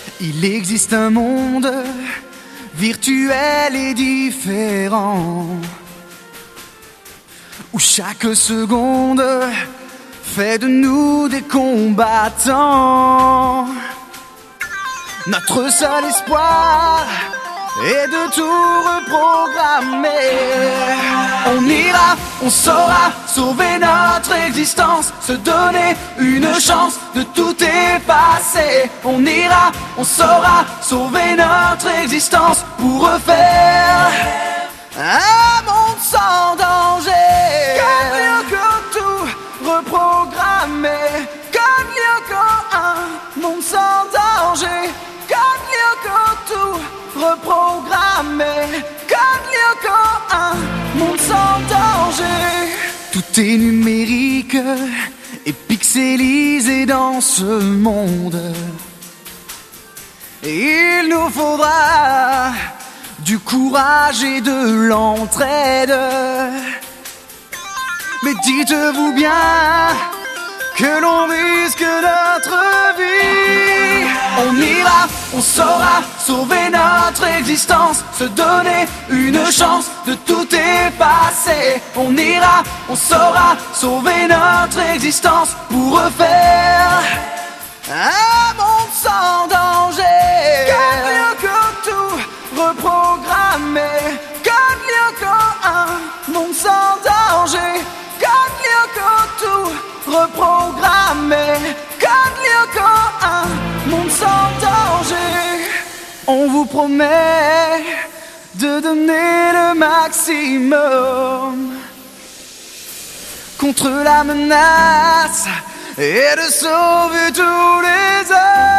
Il existe un monde virtuel et différent, où chaque seconde fait de nous des combattants. Notre seul espoir est de tout reprogrammer. On ira, on saura sauver notre existence, se donner une chance de tout effacer. On ira, on saura sauver notre existence pour refaire un monde sans danger. Quand tout reprogrammer, un monde sans danger. Tout reprogrammer, un monde sans danger. Tout est numérique et pixelisé dans ce monde. Et il nous faudra du courage et de l'entraide. Mais dites-vous bien que l'on risque notre vie. On ira, on saura sauver notre existence, se donner une chance de tout effacer. On ira, on saura sauver notre existence pour refaire un monde sans danger. Que tout reprogrammer, un monde sans danger. Tout reprogrammer, un monde sans danger. On vous promet de donner le maximum contre la menace et de sauver tous les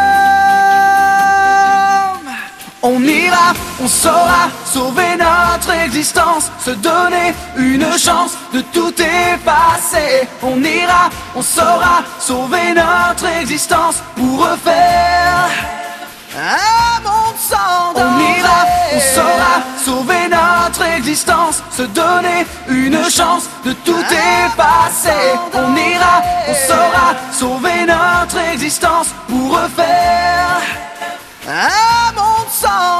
hommes. On ira, on saura sauver notre existence, se donner une chance de tout effacer. On ira, on saura sauver notre existence pour refaire un monde sans danger. On ira, on saura sauver notre existence, se donner une chance de tout effacer. On ira, on saura sauver notre existence pour refaire un monde sans